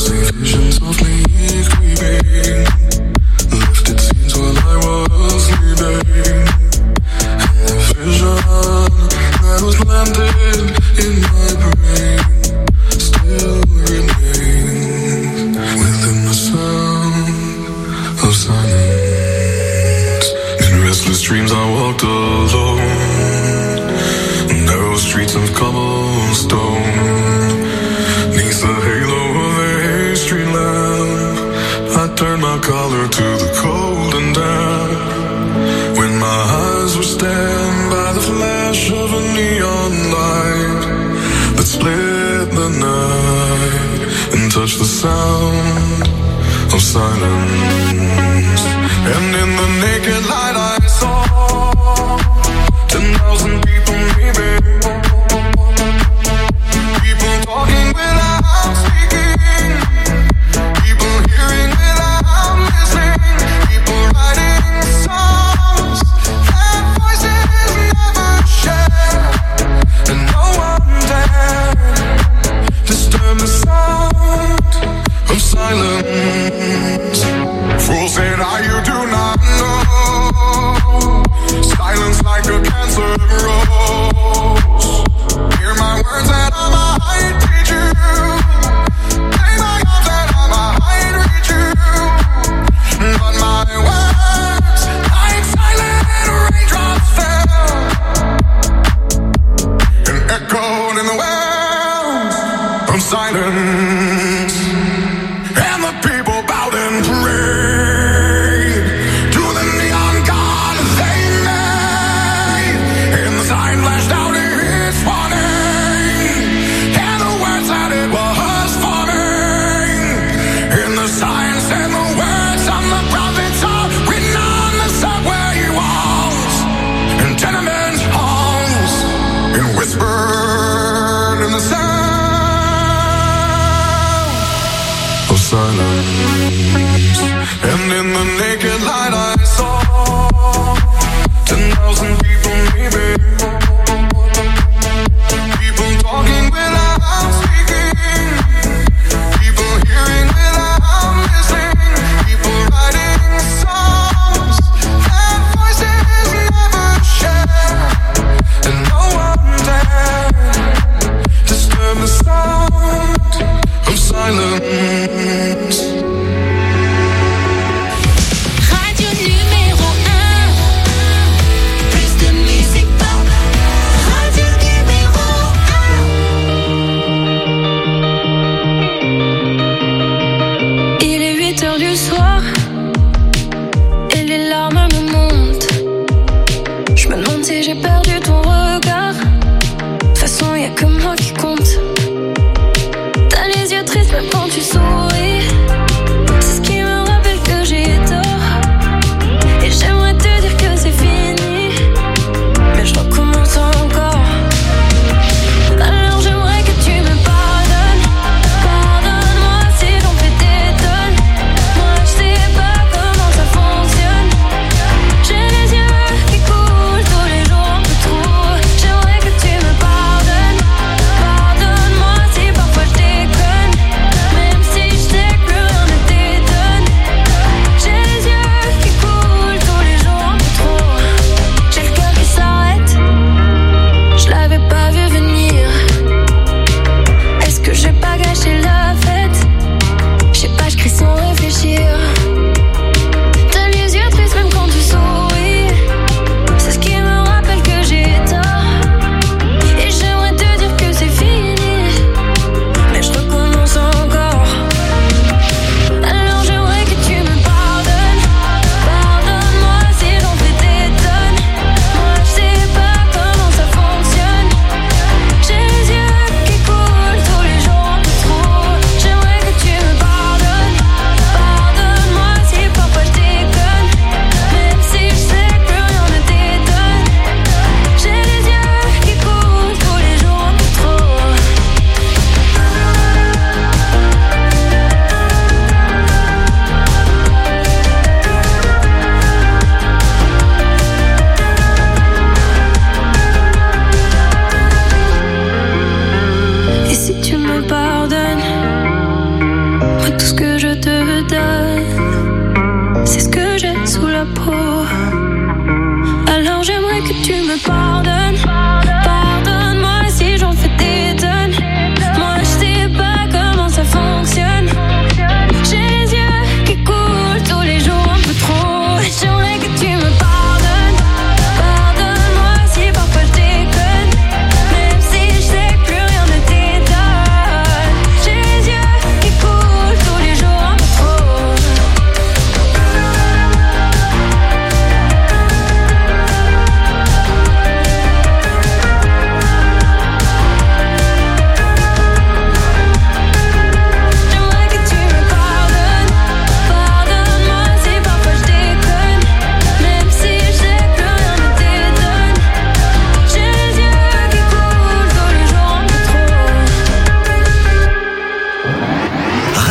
Même si je sais que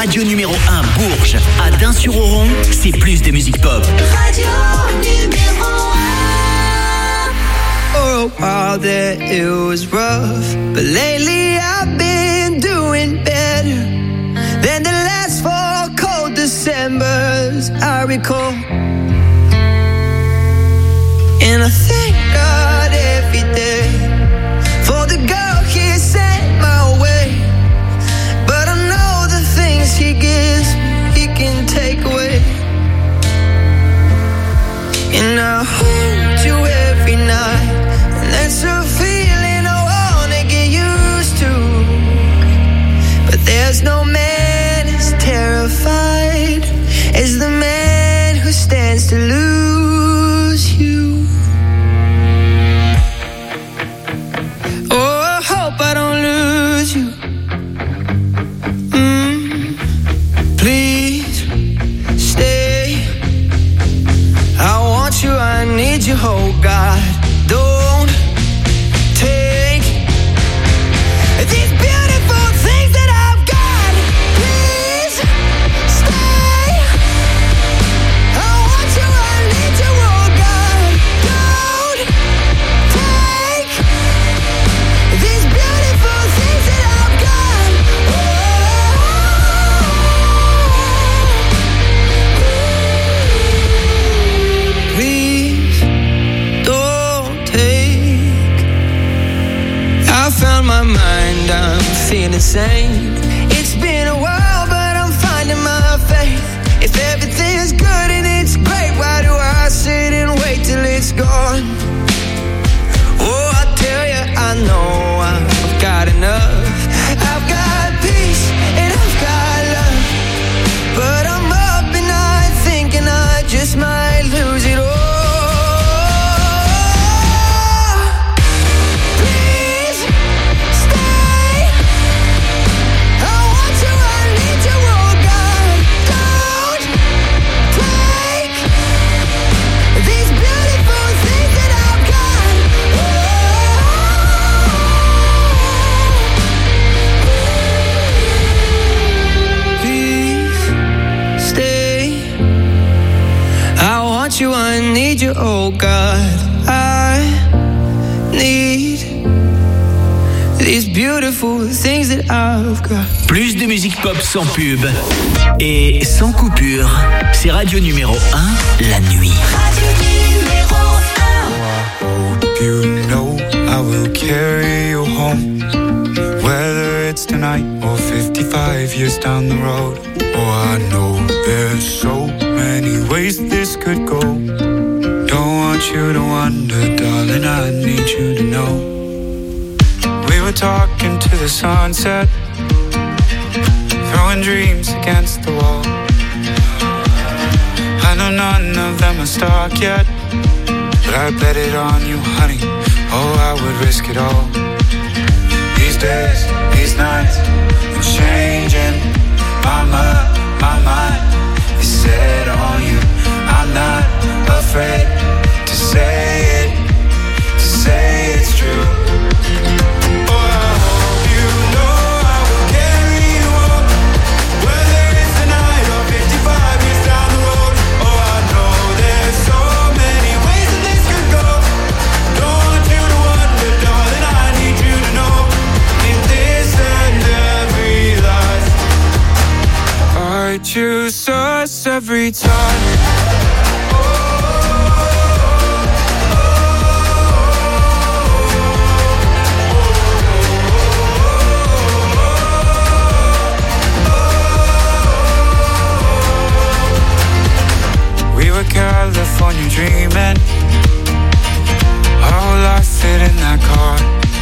radio numéro 1 Bourges, à Dain-sur-Oron, c'est plus de musique pop. Radio numéro 1. For a while there it was rough, but lately I've been doing better than the last 4 cold Decembers I recall. And I thank God every day for the girl He sent my way. But I know the things He gives He can take away. And I hold you every night, and that's a feeling I wanna get used to. But there's no man as terrified as the man who stands to lose you. Oh, I hope I don't lose you. Please stay. I want you, I need you, oh God. Don't take these beautiful things that I've got. Please stay. I want you, I need you, oh God. Don't take these beautiful things that I've got. Please don't take. I found my mind, I'm feeling sane. It's been a while, but I'm finding my faith. If everything's good and it's great, why do I sit and wait till it's gone? Oh, I tell you, I know I've got enough. I've got peace and I've got love, but I'm up and I thinking I just might lose it all. Please stay. I want you, I need you, oh God. Don't take these beautiful things that I've got. Please stay. I want you, I need you, oh God. I need these beautiful things that I've got. Plus de musique pop sans pub et sans coupure. C'est radio numéro 1, la nuit. Radio numéro 1. Hope you know I will carry you home, whether it's tonight or 55 years down the road. Oh, I know there's so many ways this could go. Don't want you to wonder, darling, I need you to know. We were talking to the sunset, throwing dreams against the wall. I know none of them are stuck yet, but I bet it on you, honey. Oh, I would risk it all. These days, these nights, I'm changing. My mind is set on you. I'm not afraid to say it's true. Oh, I hope you know I will carry you on, whether it's tonight or 55 years down the road. Oh, I know there's so many ways that this could go. Don't want you to wonder, darling, I need you to know. In this and every life, I choose us every time. We were California dreaming, our whole life fit in that car.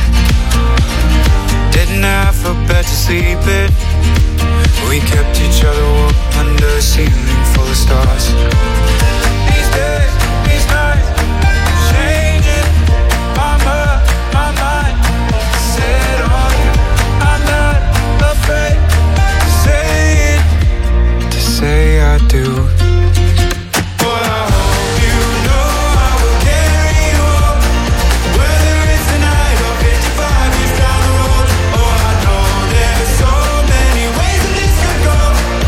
Didn't have a bed to sleep in, we kept each other warm under a ceiling full of stars. These days, these nights, changing. My mind set on you. I'm not afraid to say I do. But I hope you know I will carry you on, whether it's tonight or 55 years down the road. Oh, I know there's so many ways that this could go.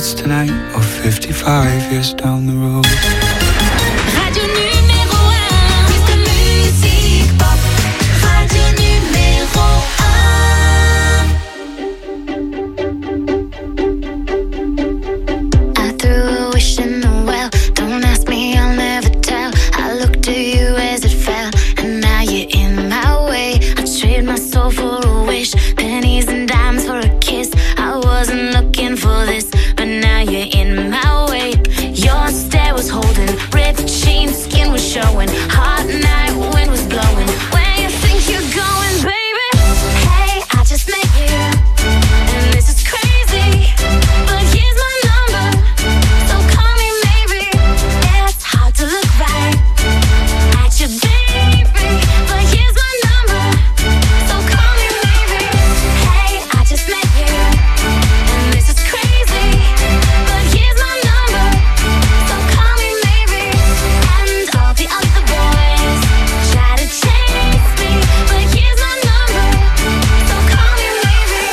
it's tonight or 55 years down the road. Radio numéro 1, plus de musique pop. Radio numéro 1. I threw a wish in the well. Don't ask me, I'll never tell. I looked at you as it fell, and now you're in my way. I trade my soul for a wish, pennies and dimes for a kiss. I wasn't looking for this, but now you're in my way. Your stare was holding, ripped jeans, skin was showing. Hot night, wind was blowing. Where you think you're going, baby? Hey, I just met you, and this is crazy, but here's my number, so call me maybe. It's hard to look right at you, baby, but here's my number, so call me maybe. Hey, I just met you, and this is crazy, but here's my number, so call me maybe. And all the other boys try to chase me, but here's my number, so call me maybe.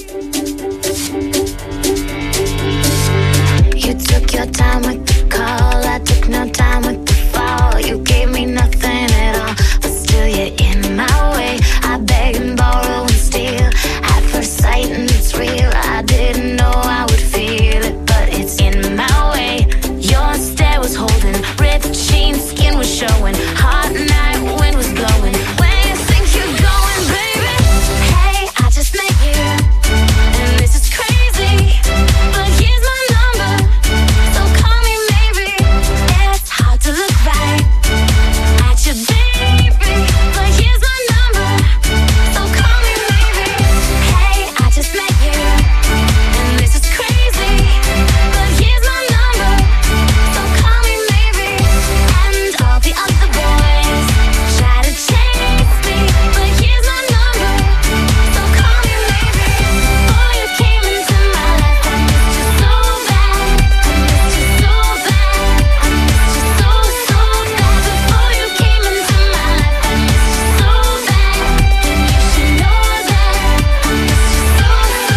You took your time with the call, I took no time with the fall. You gave me nothing at all, but still you're in my way. I beg and borrow and steal at first sight, and it's real. I didn't know I would feel it, but it's in my way. Your stare was holding, ripped jeans, skin was showing. Hot night, wind was blowing. Where you think you're going, baby? Hey, I just met you, and this is crazy, but here's my number, so call me maybe. It's hard to look right at you, baby, but here's my number, so call me maybe. Hey, I just met you, and this is crazy, but here's my number, so call me maybe. And all the other boys try to chase me, but here's my number, so call me maybe. Before you came into my life, I missed you so bad. I missed you so bad. I missed you so, so bad. Before you came into my life, I missed you so bad. And you should know that I missed you so,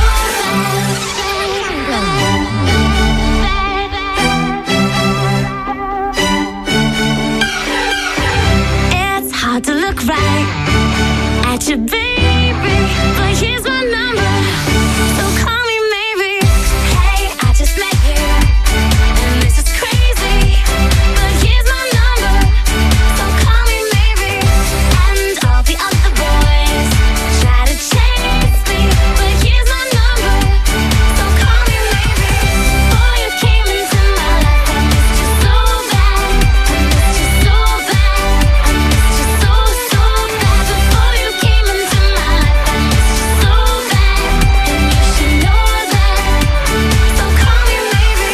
It's hard to look right at you, baby, but here's my number, so call me maybe. Hey, I just met you, and this is crazy, but here's my number, so call me maybe. And all the other boys try to chase me, but here's my number, so call me maybe. Before you came into my life, I missed you so bad. I missed you so bad. I missed you so, so bad. Before you came into my life, I missed you so bad. And you should know that, so call me maybe.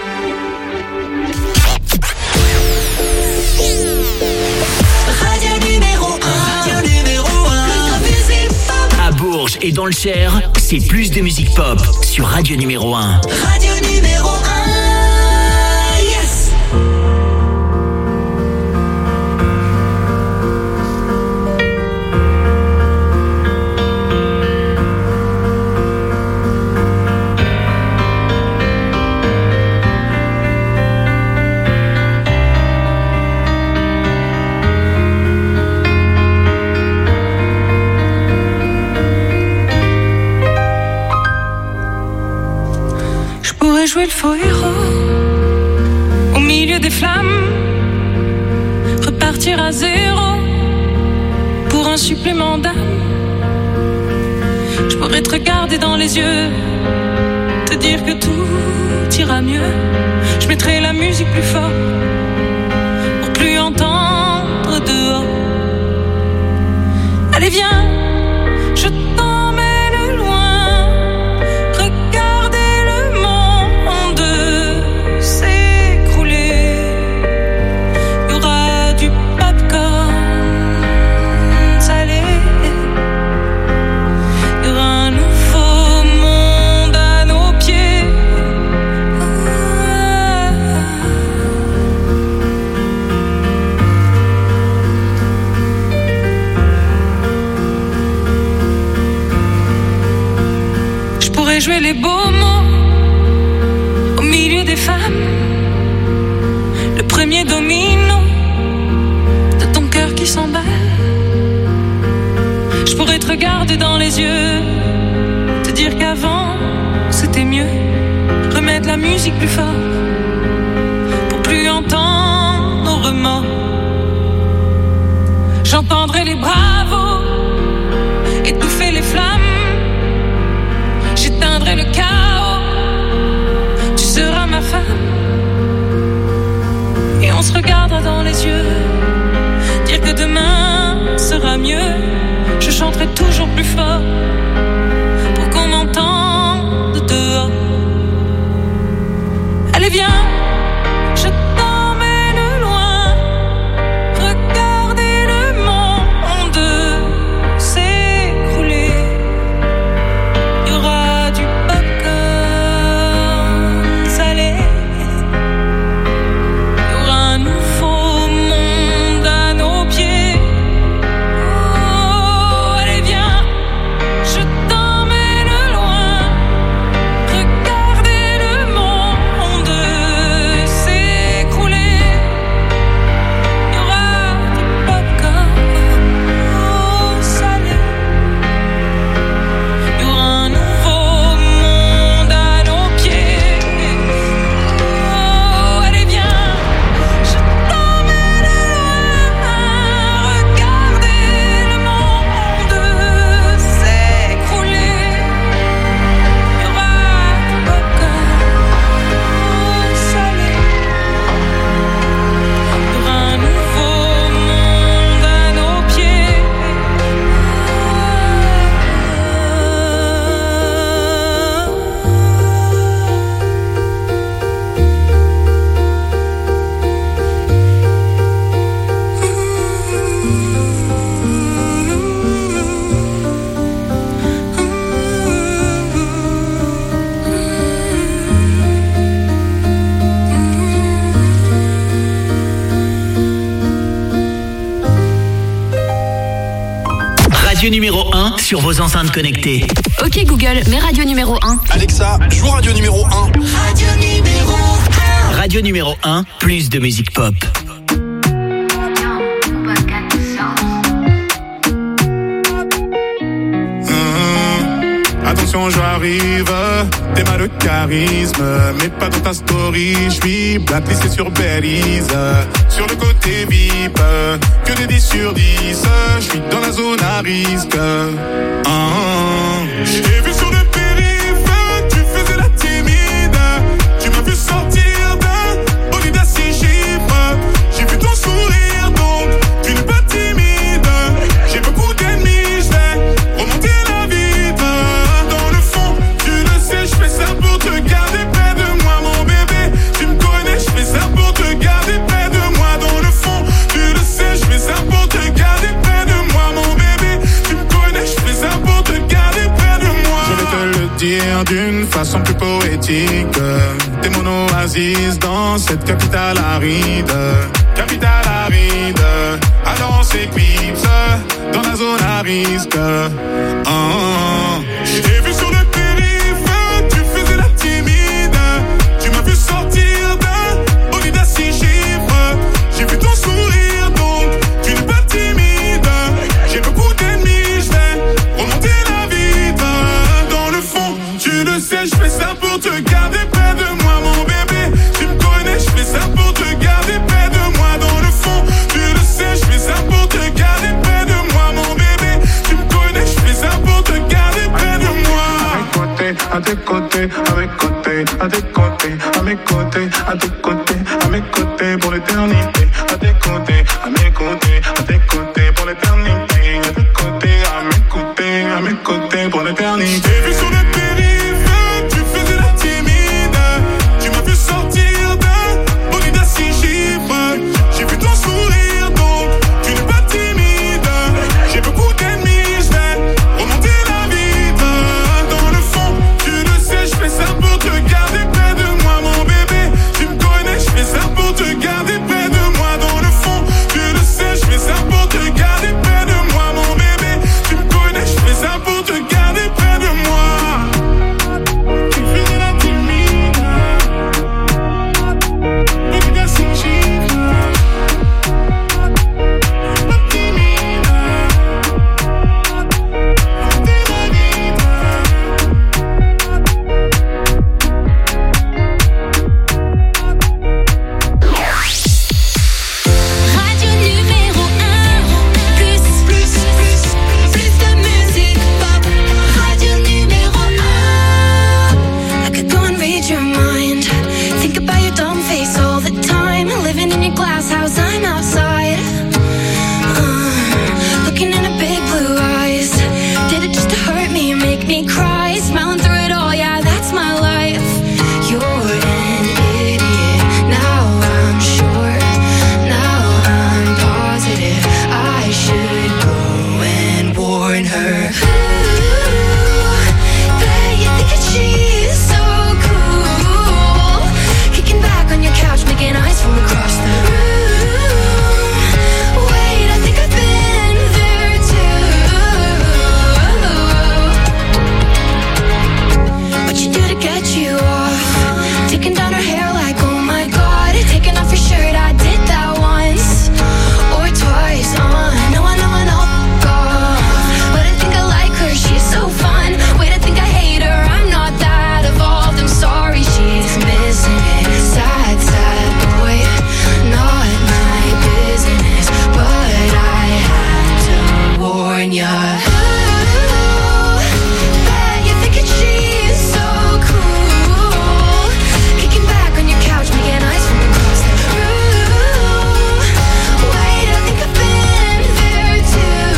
Radio numéro 1. Radio numéro 1. Plus de musique pop. À Bourges et dans le Cher, c'est plus de musique pop sur Radio numéro 1. Radio numéro 1. Yes. Je pourrais jouer le faux héros au milieu des flammes, repartir à zéro pour un supplément d'âme. Je pourrais te regarder dans les yeux, te dire que tout ira mieux. Je mettrai la musique plus fort pour plus entendre dehors. Allez viens, je t'emmène loin, regarder le monde s'écrouler. Il y aura du popcorn salé, il y aura un nouveau monde à nos pieds. mieux remettre la musique plus fort pour plus entendre nos remords. J'entendrai les bravos étouffer les flammes, j'éteindrai le chaos, tu seras ma femme. Et on se regardera dans les yeux, dire que demain sera mieux. Je chanterai toujours plus fort pour qu'on m'entende dehors. Allez viens, je t'emmène loin, regardez le monde s'écrouler. Il y aura du popcorn salé, il y aura un nouveau monde à nos pieds. Oh, allez viens, je t'emmène loin, regardez le monde s'écrouler. Il y aura du popcorn salé, il y aura un nouveau monde à nos pieds. Oh, allez viens, je t'emmène loin, regardez le monde s'écrouler. Il y aura du popcorn salé, il y aura un nouveau monde à nos pieds. Radio numéro 1 sur vos enceintes connectées. Ok Google, mets radio numéro 1. Alexa, joue radio numéro 1. Radio numéro 1, plus de musique pop. Attention, j'arrive, t'es mal de charisme, mais pas dans ta story. J'suis blacklisté sur Belize, sur le côté VIP, que des 10 sur 10. J'suis dans la zone à risque. J'ai vu sur le périph', tu faisais la timide. Tu m'as vu sortir d'un bolide à 6 chiffres. J'ai vu ton sourire, donc tu n'es pas timide. J'ai beaucoup d'ennemis, j'vais remonter la vitre. Dans le fond, tu le sais, j'fais ça pour te garder près de moi, mon bébé. Tu me connais, j'fais ça pour te garder près de moi. Dans le fond, tu le sais, j'fais ça pour te garder près de moi, mon bébé. Tu me connais, j'fais ça pour te garder près de moi. Je vais te le dire d'une façon plus poétique. T'es mon oasis dans cette capitale aride. Capitale aride. Alors on s'éclipse dans la zone à risque. J'ai vu sur le périph', tu faisais la timide. Tu m'as vu sortir d'un bolide à 6 chiffres. J'ai vu ton sourire, donc tu n'es pas timide. J'ai beaucoup d'ennemis, j'vais remonter la vitre. Dans le fond, tu le sais, j'fais ça pour te garder près de moi, mon bébé. Tu me connais, j'fais ça pour te garder près de moi. Dans le fond, tu le sais, j'fais ça pour te garder près de moi, mon bébé. Tu me connais, j'fais ça pour te garder près de moi. À tes côtés, à mes côtés, à tes côtés, à mes côtés, à tes côtés, à mes côtés pour l'éternité. À tes côtés, à mes côtés, à tes côtés pour l'éternité. À tes côtés, à mes côtés pour l'éternité. J'ai vu sur le périph', tu faisais la timide. Tu m'as vu sortir d'un bolide à 6 chiffres. J'ai vu ton sourire, donc tu n'es pas timide. J'ai beaucoup d'ennemis, j'vais remonter la vitre. Dans le fond, tu le sais, j'fais ça pour te garder près de moi, mon bébé. Tu me connais, j'fais your mind. Think about your dumb face all the time. Living in your glass house, I'm outside. Looking in her big blue eyes. Did it just to hurt me, make me cry? Smiling through it all, yeah, that's my life. You're an idiot. Now I'm sure. Now I'm positive. I should go and warn her. Bet you think that she's so cool. Kicking back on your couch, making eyes from across the room. Wait, I think I've been there too. What you do to get you off? Taking down her hair like, oh my god. Taking off your shirt, I did that once or twice. I know God. But I think I like her, she's so fun. Wait, I think I hate her, I'm not that evolved. I'm sorry, she's missing it. Sad, sad boy, not my business. But I had to warn ya. Bet you're thinking she's so cool. Kicking back on your couch, making eyes from across the room. Wait, I think I've been there too.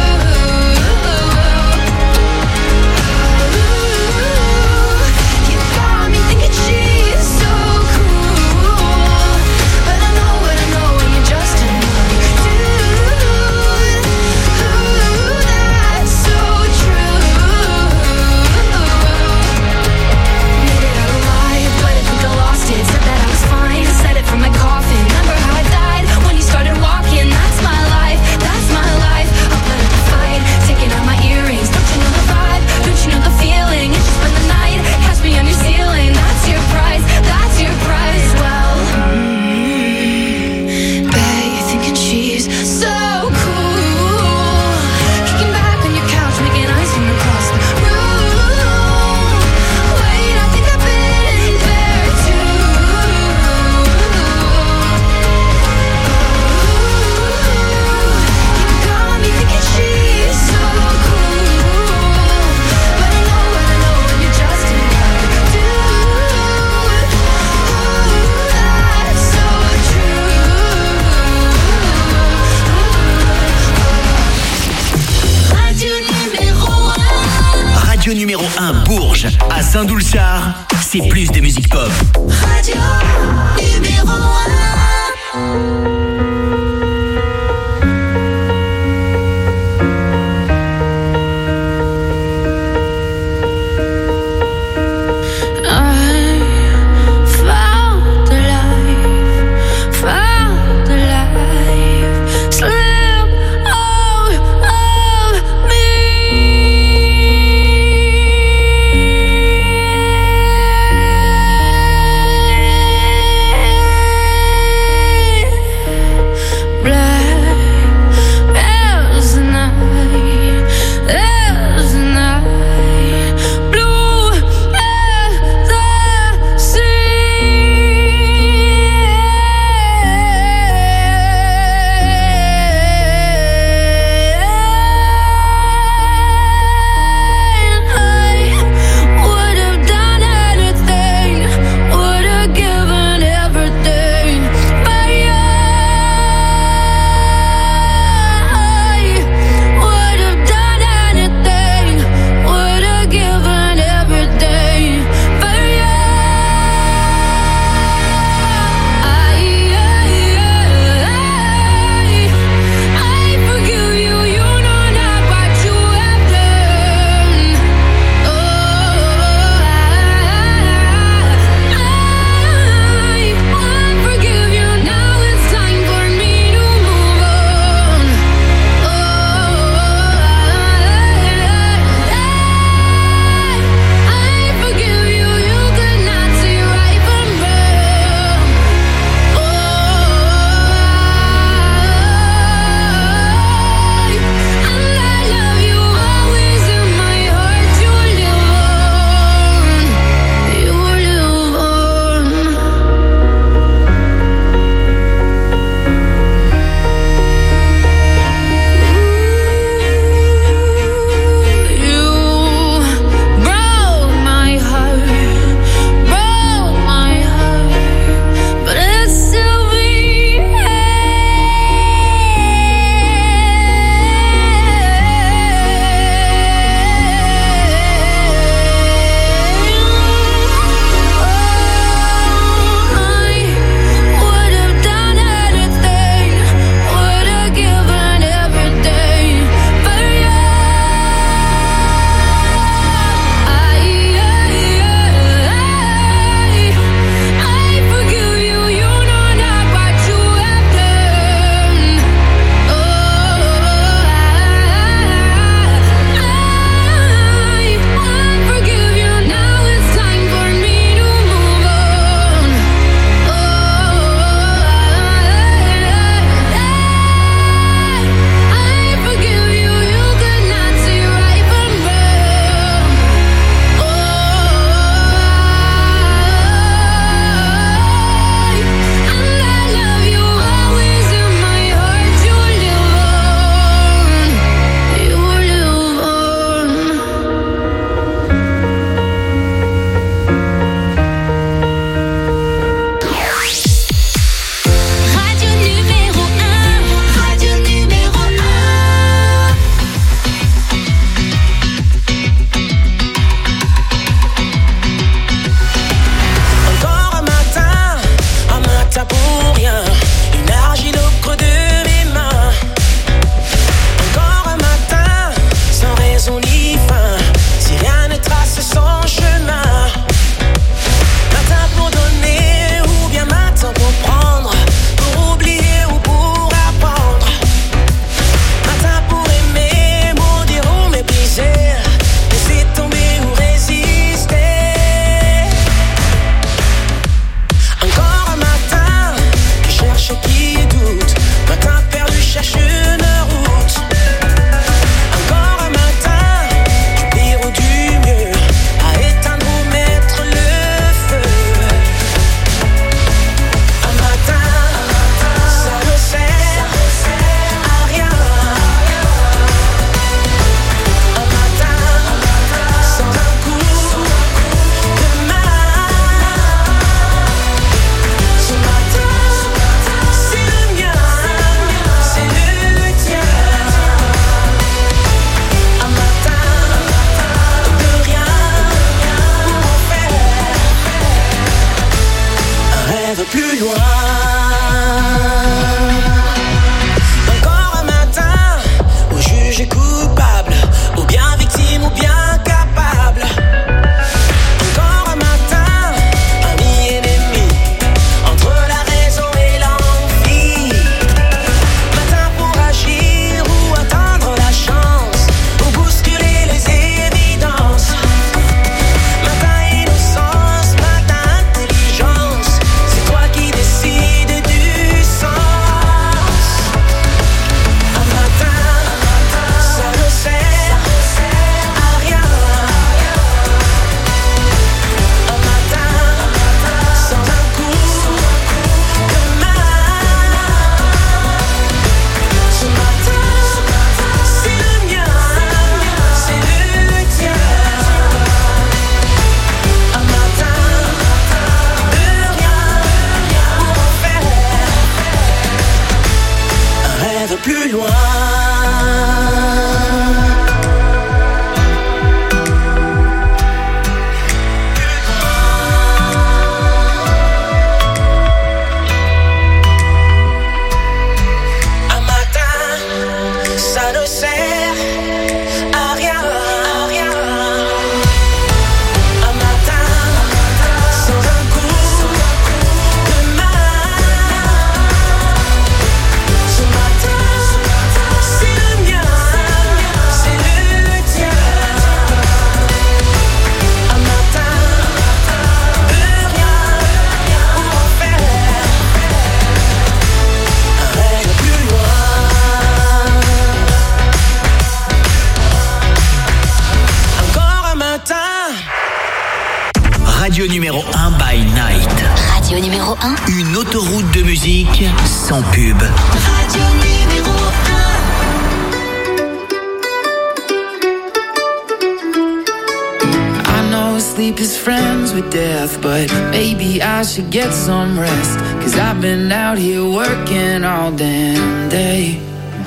You got me thinking she's so cool. But I know what I know, and you're just another dude. That's so true. Made it out alive, but I think I lost it. Said that I was fine, said it from my coffin. Remember how I died when you started walking? That's my life, that's my life. I'll put up a fight, taking out my earrings. Don't you know the vibe? Don't you know the feeling? It's just spend the night, catch me on your ceiling. That's your prize, that's your prize. Well, bet you're thinking she's so cool. Kicking back on your couch, making eyes from across the room. Wait, I think I've been there too. You got me thinking she's so cool. But I know what I know, and you're just another dude. That's so true. Radio Radio numéro 1. numéro 1 Bourges, à Saint-Doulchard, c'est plus de musique pop. Radio numéro 1. Me plus loin. Encore un matin où jugé coupable, ou bien victime ou bien capable. Encore un matin, ami ennemi, entre la raison et l'envie. Matin pour agir ou atteindre la chance, ou bousculer les évidences. Matin innocence, matin intelligence, c'est toi qui décides du sens. Un matin, ça ne sert à rien. Un matin, sans un coup de main. Ce matin, c'est le mien, c'est le tien. Un matin, de rien pour en faire un rêve plus loin. Un matin, ça ne sert à rien. Un matin, sans un coup de main. Ce matin, c'est le mien, c'est le tien. Un matin, de rien pour en faire un rêve plus loin. Encore un matin. Radio numéro 1 by Night. Radio numéro 1. Une autoroute de musique sans pub. Radio numéro 1. I know sleep is friends with death, but maybe I should get some rest. 'Cause I've been out here working all damn day.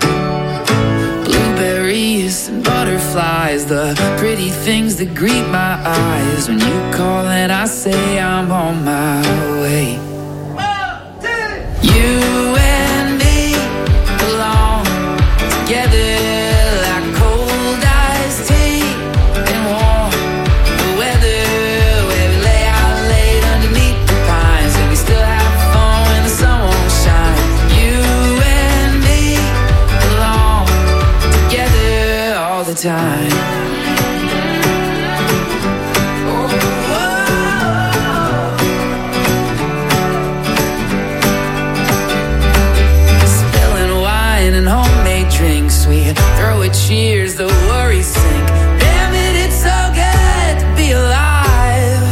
Blueberries and butterflies, the pretty things that greet my eyes. When you call and I say I'm on my way. You and me belong together like cold iced tea and warm weather, where we lay out late underneath the pines and we still have fun when the sun won't shine. You and me belong together all the time. Spilling wine and homemade drinks, we throw a cheers, the worries sink. Damn it, it's so good to be alive.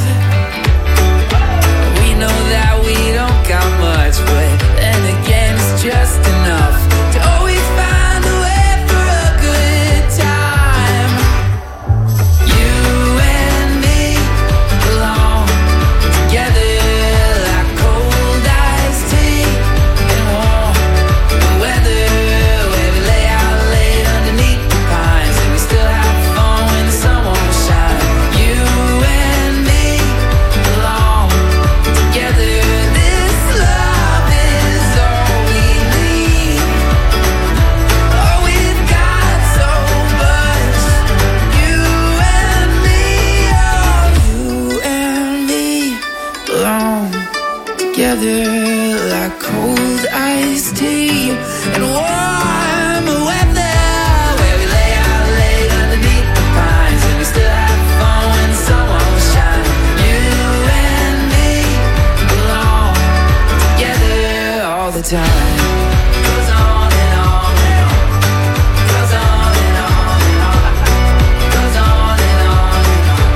We know that we don't got much, but then again it's just enough to always find a way for a good time. You and me belong together like cold iced tea and warm weather, where we lay out late underneath the pines and we still have fun when the sun won't shine. You and me belong together. This love is all we need. Oh, we've got so much. You and me, oh, you and me belong together like cold iced tea and warm weather, where we lay out late underneath the pines and we still have fun when the sun won't shine. You and me belong together all the time. Goes on and on and on. Goes on and on and on. Goes on and on and on.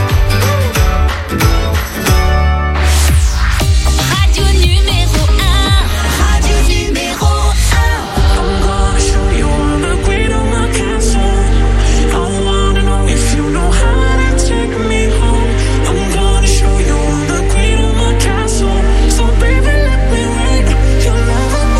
Radio numéro 1. Radio numéro 1. I'm gonna show you all the great on my castle. I wanna know if you know how to take me home. I'm gonna show you all the great on my castle. So baby, let me rain your love on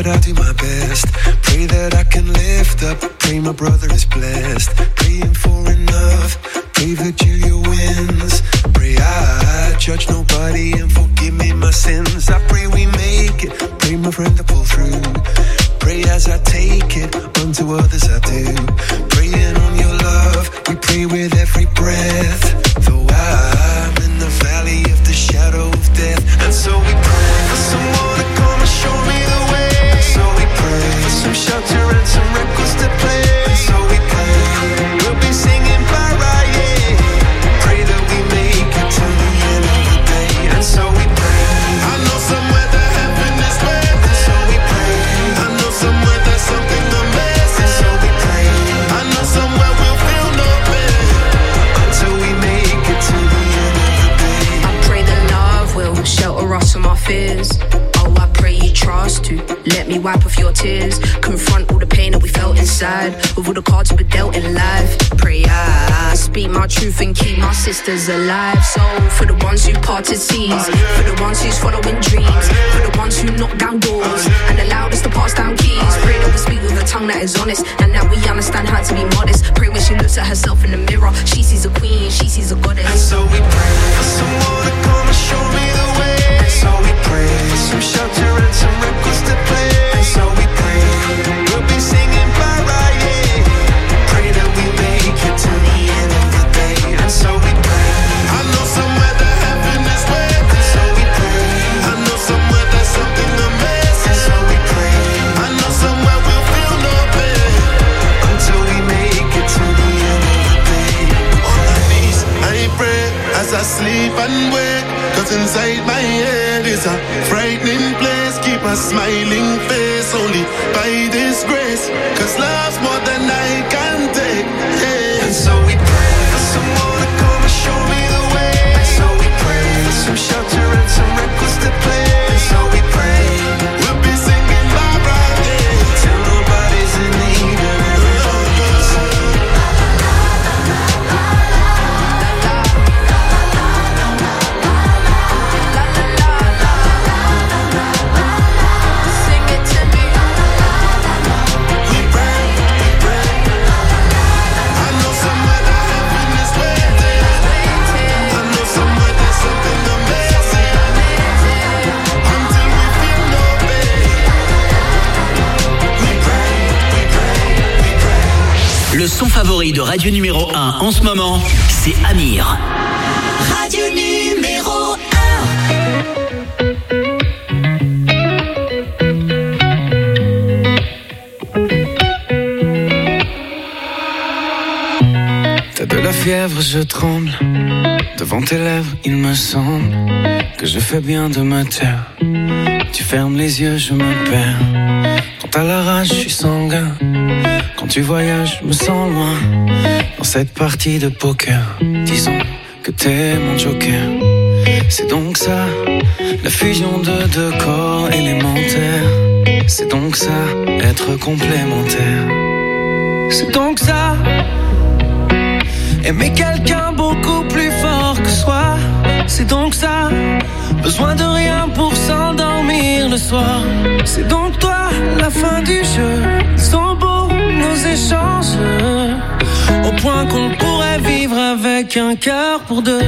that I do my best. Pray that I can lift up. Pray my brother is blessed. Praying for enough. Pray that Julia wins. Pray I judge nobody and forgive me my sins. I pray we make it. Pray my friend to pull through. Pray as I take it, unto others I do. Praying on your love, we pray with every breath. Though I'm in the valley of the shadow of death. And so we pray for someone to come and show me the way. And so we pray for some shelter and some records to play. And so we pray, we'll be singing bye-bye, yeah. Pray that we make it to the end of the day. And so we pray, I know somewhere that heaven is waiting. And so we pray, I know somewhere there's something amazing. And so we pray, I know somewhere we'll feel no pain until we make it to the end of the day. I pray that love will shelter us from our fears. Oh, I pray you trust to let me wipe off your tears. Confront all the pain that we felt inside with all the cards we were dealt in life. Pray I speak my truth and keep my sisters alive. So for the ones who parted seas, for the ones who's following dreams, for the ones who knock down doors and allowed us to pass down keys. Pray that we speak with a tongue that is honest and that we understand how to be modest. Pray when she looks at herself in the mirror, she sees a queen, she sees a goddess. And so we pray for someone to come and show me the way. And so we pray for some shelter and some records to play. And so we pray, we'll be singing bye-bye, yeah. Pray that we make it to the end of the day. And so we pray, I know somewhere that heaven is waiting. And so we pray, I know somewhere there's something amazing. And so we pray, I know somewhere we'll feel no pain until we make it to the end of the day. On my knees, I pray as I sleep and wake. Cause inside my head is a frightening place. Keep a smiling face only by this grace. Cause love's more than I can take, yeah. And so we pray for someone to come and show me the way. And so we pray for some shelter and some records to play. And so we pray, we'll be singing bye-bye, yeah. Till nobody's in need and everybody's Le son favori de Radio Numéro 1 en ce moment, c'est Amir. Radio Numéro 1. T'as de la fièvre, je tremble. Devant tes lèvres, il me semble que je fais bien de me taire. Tu fermes les yeux, je me perds. Quand à la rage, je suis sanguin. Quand tu voyages, je me sens loin. Dans cette partie de poker, disons que t'es mon joker. C'est donc ça, la fusion de deux corps élémentaires. C'est donc ça, être complémentaire. C'est donc ça, aimer quelqu'un beaucoup plus fort que soi. C'est donc ça, besoin de rien pour s'endormir le soir. C'est donc toi, la fin du jeu. Ils sont beaux nos échanges, au point qu'on pourrait vivre avec un cœur pour deux.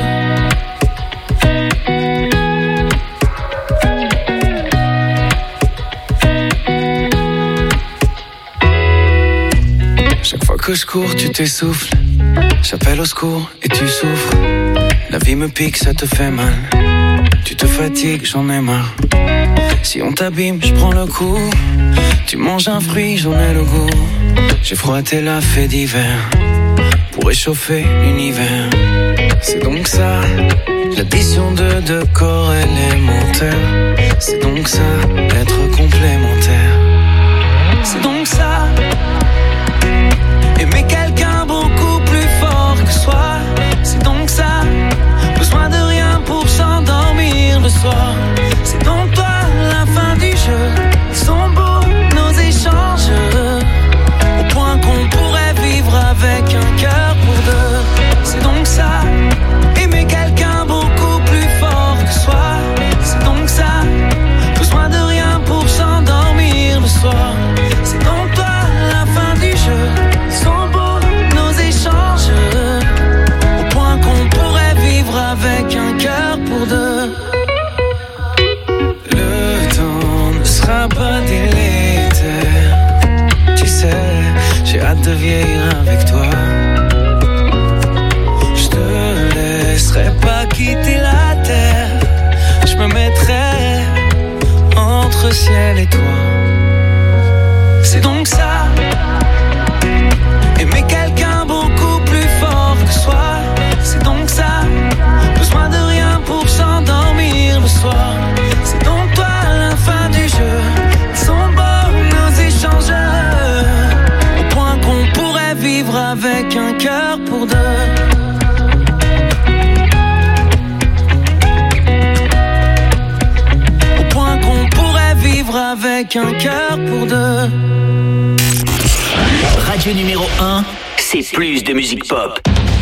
Chaque fois que je cours, tu t'essouffles. J'appelle au secours et tu souffres. La vie me pique, ça te fait mal. Tu te fatigues, j'en ai marre. Si on t'abîme, je prends le coup. Tu manges un fruit, j'en ai le goût. J'ai froid, t'es là, fait d'hiver. Pour réchauffer l'univers. C'est donc ça, l'addition de deux corps élémentaires. C'est donc ça, être complémentaire. C'est donc ça, aimer quelqu'un beaucoup plus fort que soi. C'est donc ça, besoin de rien pour s'endormir le soir. C'est donc toi, la fin du jeu. Ils sont beaux nos échanges, au point qu'on pourrait vivre avec un cœur pour deux. C'est donc ça, aimer quelqu'un beaucoup plus fort que soi. C'est donc ça, besoin de rien pour s'endormir le soir. entre ciel et toi. C'est donc ça, aimer quelqu'un beaucoup plus fort que soi. C'est donc ça, besoin de rien pour s'endormir le soir. C'est donc toi la fin du jeu, sont beaux nos échanges, au point qu'on pourrait vivre avec un cœur pour deux. Avec un cœur pour deux. Radio numéro 1, c'est plus de musique pop.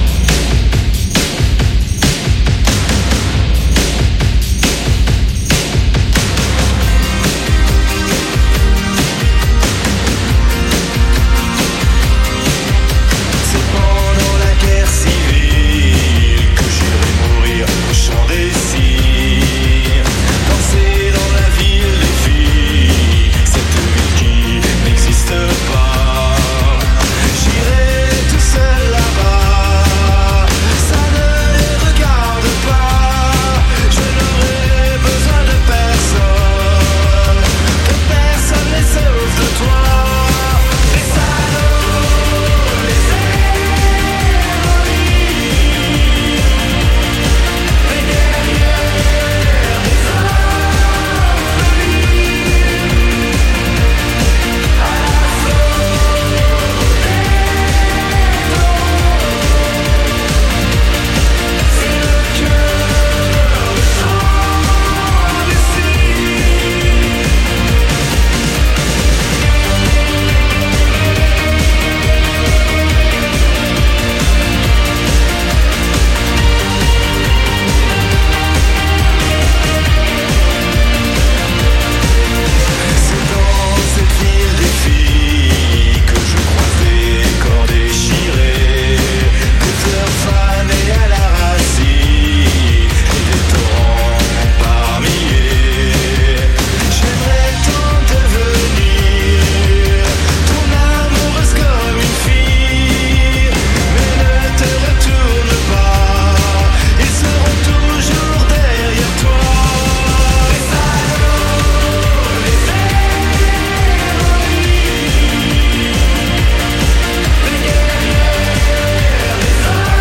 C'est pendant la guerre civile que j'irai mourir au chant des cygnes, danser dans la ville des filles, cette ville qui n'existe pas. J'irai tout seul là-bas, ça ne les regarde pas. Je n'aurai besoin de personne, que personne les sauve de toi. Les salauds, les héroïnes, les guerrières, les orphelines, à l'assaut des c'est le cœur de chant des C'est dans cette ville des filles que je croise des corps déchirés, des fleurs fanées à la racine et des torrents par milliers. J'aimerais tant devenir ton amoureuse comme une fille, mais ne te retourne pas, ils seront toujours derrière toi. Les salauds, les héroïnes, les guerrières, les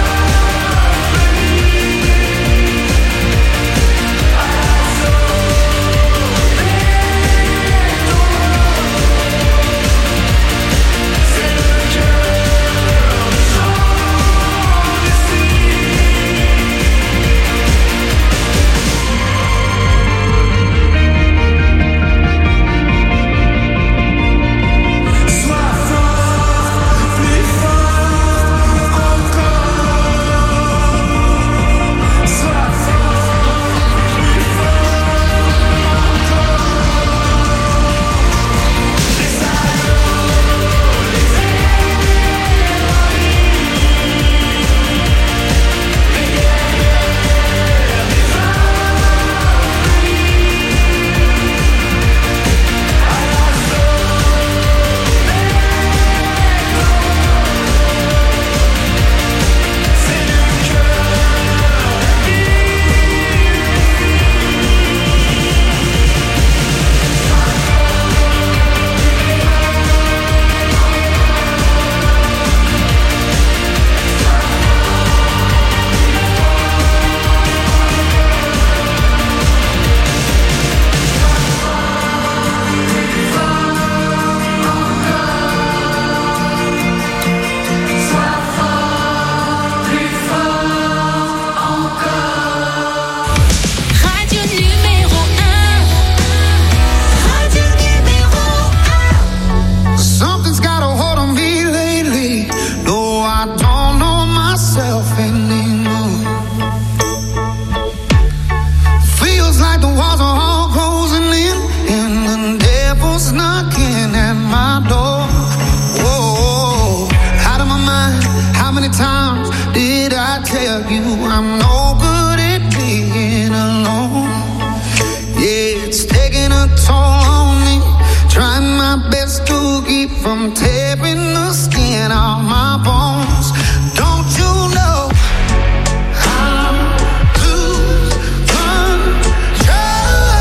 orphelines, à l'assaut des c'est le cœur de chant des Sois fort, plus fort encore. Sois fort, plus fort encore. Les salauds, les héroïnes, les guerrières, les orphelines, à l'assaut c'est le cœur Radio numéro 1. Radio numéro 1. Something's got a hold on me lately. No, I don't know myself anymore. Feels like the walls are all closing in, and the devil's knocking at my door. Whoa, out of my mind. How many times did I tell you I'm no good at being alone? Yeah, it's taking a toll on me. Trying my best to keep from tearing the skin off my bones. Don't you know I lose control?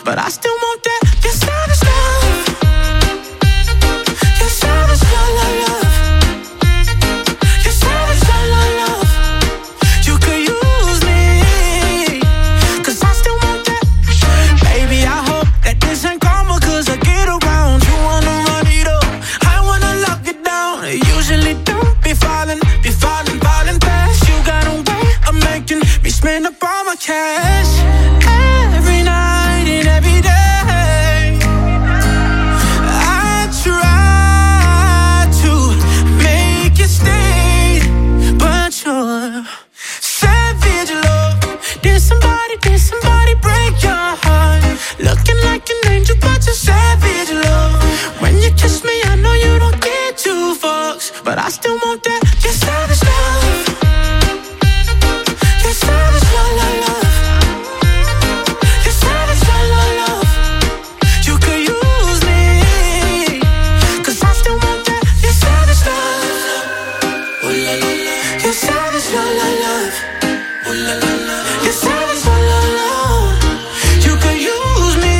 but I still want that. Your savage love, your savage love, your savage love. You could use me, 'cause I still want that. Baby, I hope that this ain't karma, 'cause I get around. You wanna run it up, I wanna lock it down. I usually don't be falling fast. You got a way of making me spend up all my cash. Every night and every day, I try to make you stay, but you're savage love. Did somebody break your heart? Looking like an angel, but you're savage love. When you kiss me, I know you don't get two fucks, but I still want that. Your savage love, your savage love, your savage love. You could use me, 'cause I still want that. Your savage love, your savage love, your savage love. You could use me,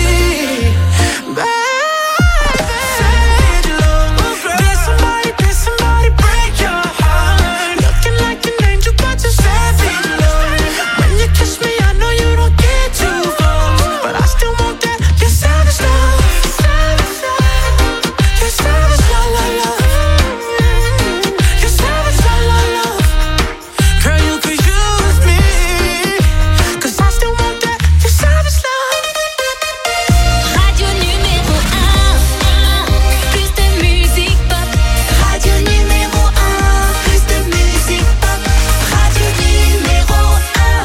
baby. Savage love. Did somebody break your heart? Looking like an angel, but you're savage love. When you kiss me, I know you don't get too far, but I still want that. Your savage love, your savage love, your savage love. Girl, you could use me, 'cause I still want that. Your savage love. Radio numéro 1, plus de musique pop. Radio numéro 1, plus de musique pop. Radio numéro 1.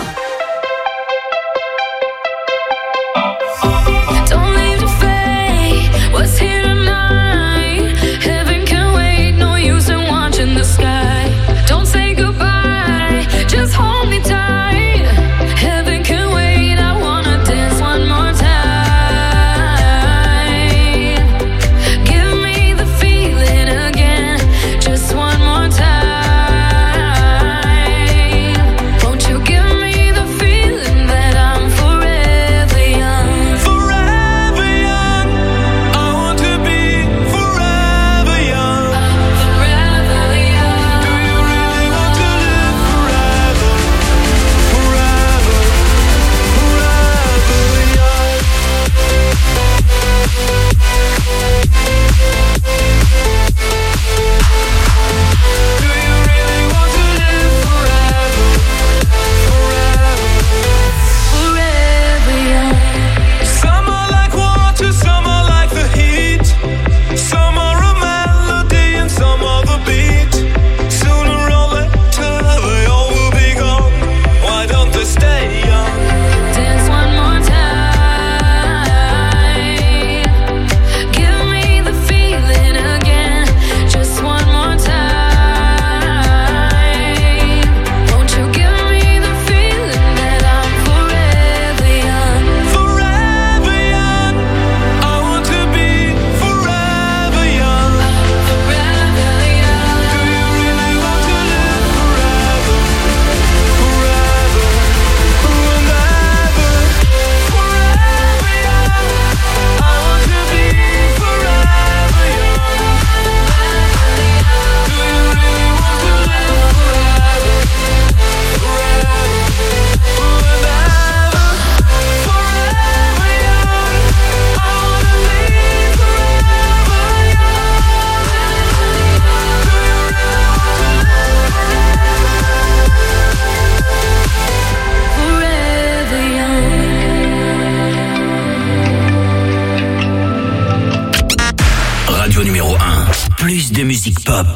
Don't leave the fate, what's here tonight? Heaven can wait, no use in watching the sky. Don't say goodbye, just hold me tight. Heaven can wait, I wanna dance one more time. Give me the feeling again, just one more time. Won't you give me the feeling that I'm forever young? Forever young, I want to be forever young. Forever young. Do you really want to live forever? Forever, forever young. Do you really want to live forever? Forever. Forever young. Some are like water, some are like the heat. Some are a melody and some are the beat. Sooner or later they all will be gone. Why don't they stay young? Dance one more time. Give me the feeling again, just one more time. Won't you give me the feeling that I'm forever young? Forever young, I want to be forever young. Forever young. Do you really want to live forever? Forever, forever, forever young. I want to be forever young. Do you really want to live forever? Forever, forever, forever young. I wanna live forever young. Do you really want to live Forever young. Radio numéro 1, plus de musique pop.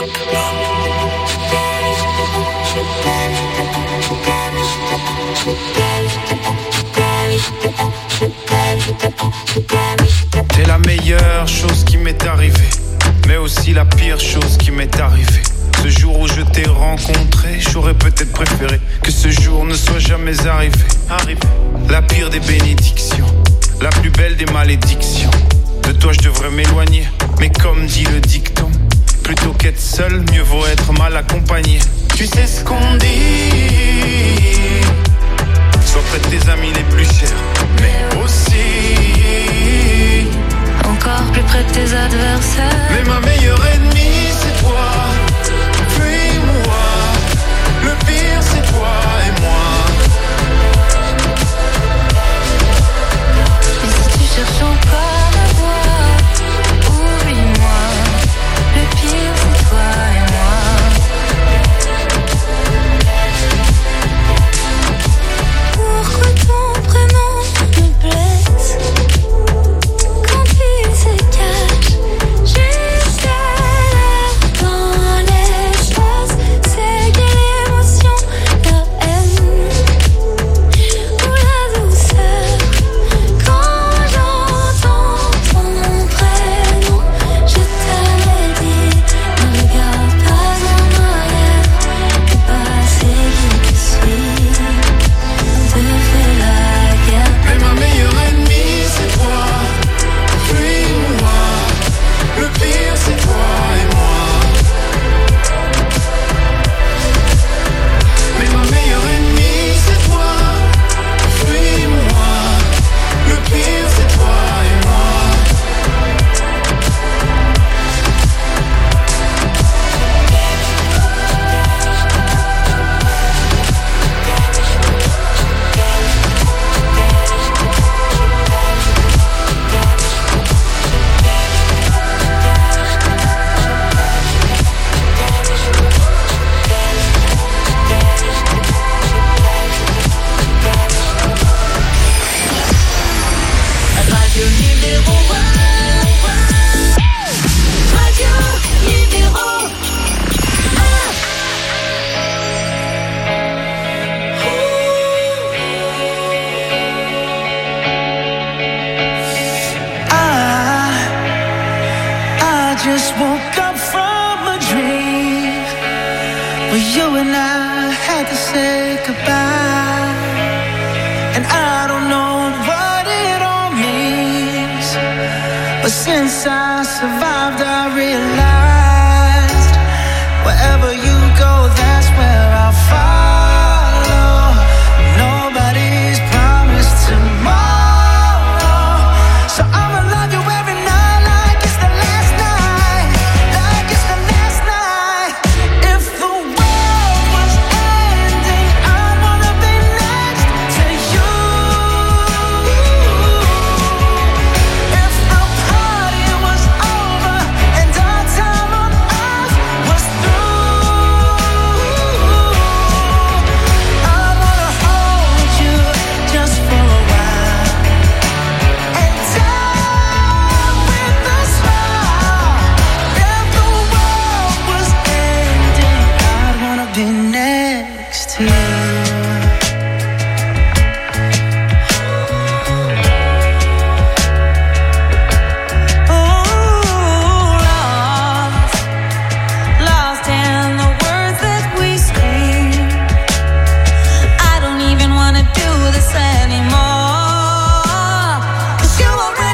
T'es la meilleure chose qui m'est arrivée, mais aussi la pire chose qui m'est arrivée. Ce jour où je t'ai rencontré, j'aurais peut-être préféré que ce jour ne soit jamais arrivé. La pire des bénédictions, la plus belle des malédictions. De toi je devrais m'éloigner, mais comme dit le dicton, plutôt qu'être seul, mieux vaut être mal accompagné. Tu sais ce qu'on dit, sois près de tes amis les plus chers, mais aussi. Encore plus près de tes adversaires. Mais ma meilleure ennemie c'est toi. Puis moi, le pire c'est toi et moi. Et si tu cherches encore à voir, oublie-moi. Le pire c'est toi et moi. Pourquoi ton prénom me blesse quand il se cache juste dans l'espace? C'est quelle émotion, la haine ou la douceur? Quand j'entends ton prénom, je t'avais dit, ne regarde pas en arrière, le passé qui te suit te fait la guerre. Mais ma meilleure ennemie c'est toi. Puis moi, le pire c'est toi et moi. Mais ma meilleure ennemie c'est toi. Puis moi, le pire c'est toi et moi. Radio numéro 1. Radio numéro 1. I just woke up from a dream where you and I had to say goodbye. And I don't know what it all means, but since I survived I realized wherever you go, that's where I'll find